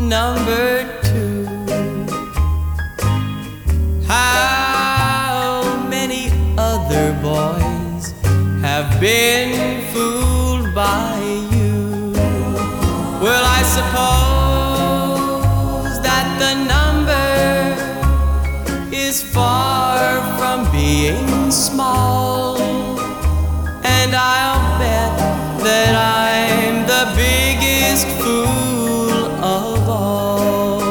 number two. How many other boys have been fooled by you? Well, I suppose that the number is far from being small, and I'll bet that I'm the biggest fool of all.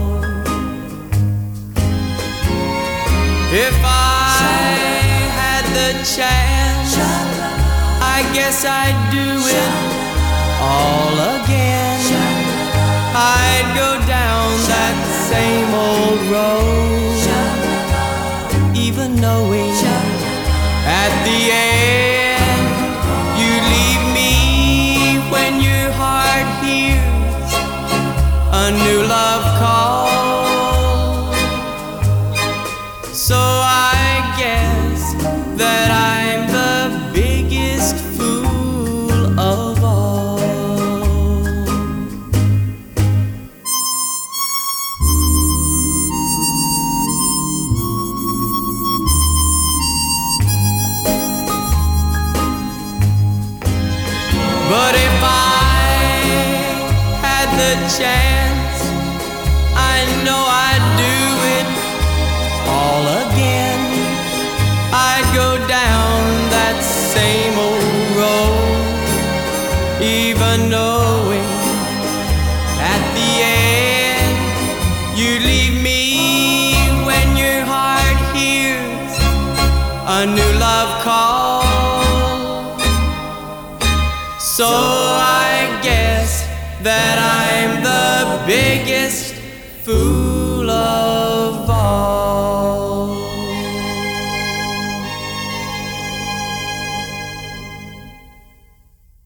If I had the chance, I guess I'd do it all again. I'd go down that same old road, even knowing at the end you'd leave me when your heart hears a new love call. So I guess that I'm the biggest fool of all. But if I had the chance, I know I'd do it all again. I'd go down that same old road, even knowing at the end you'd leave me when your heart hears a new love call. So I guess that I'm the biggest fool of